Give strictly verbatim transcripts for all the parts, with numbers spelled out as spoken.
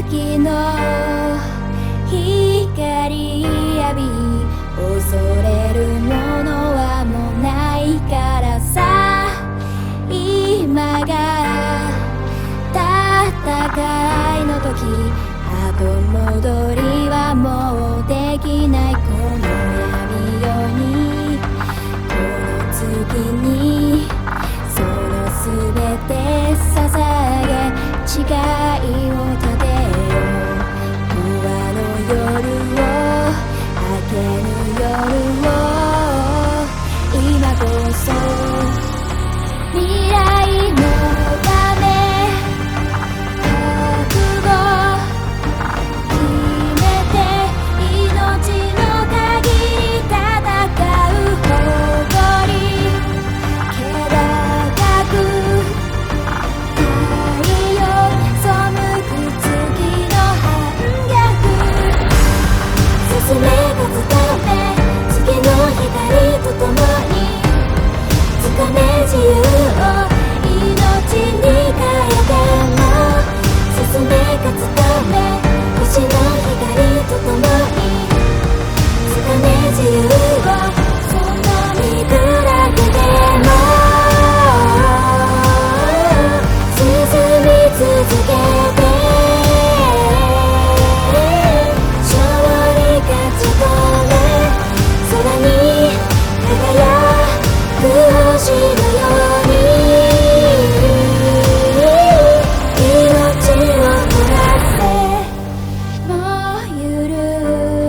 月の光浴び恐れるものはもうないからさ。今が戦いの時、後戻りはもうできない。この闇夜にこの月にそのすべて捧げ誓いを立てよう。不安の夜を明けぬ夜を今こそ未来のため覚悟決めて命の限り戦う誇り気高く太陽背く月の反逆進め勝つため月の光とともに掴め自由を命に変えても進め勝つため星の光とともに掴め自由をその身砕けでも進み続けて勝利勝ち取れ空に輝く星のように命を照らせ。もうゆる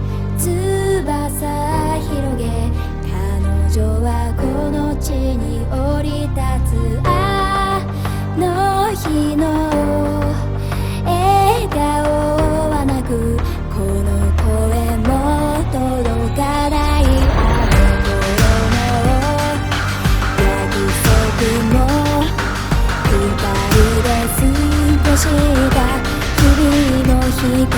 翼広げ彼女はこの地に降り立つ。あの日の笑顔はなくこの声も届かない。あの頃の約束も二人で過ごした日々の光の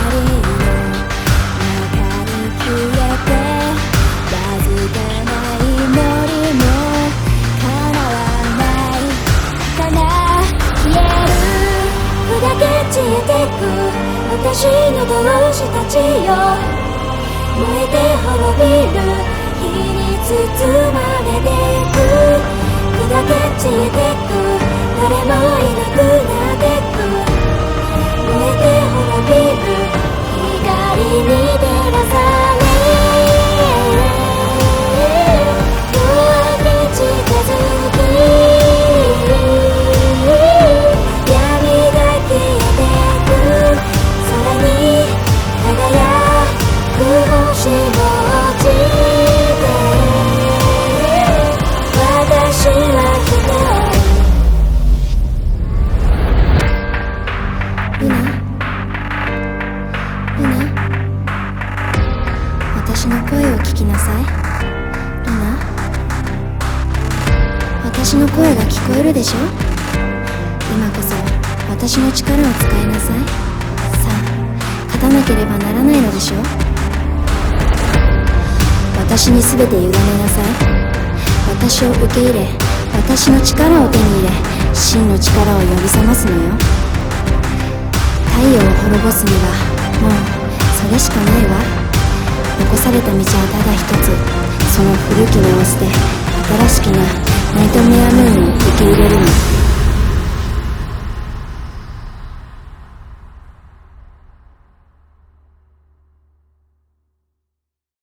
中に消えてわずかな祈りも叶わないかな。消える砕け散ってく私の同志たちよ。燃えて滅びる火に包まれてく砕け散ってく誰もいなくなってく燃えて滅びる光に照らされ夜明け近づき闇が消えてく空に輝く星も落ちて私は一人。ルナルナ私の声を聞きなさい。ルナ私の声が聞こえるでしょ。今こそ私の力を使いなさい。さあ勝たなければならないのでしょ。私に全て委ねなさい。私を受け入れ私の力を手に入れ真の力を呼び覚ますのよ。太陽を滅ぼすにはもうそれしかないわ。残された道はただ一つ。その古き根を捨て新しきなナイトメアムーンを受け入れるの。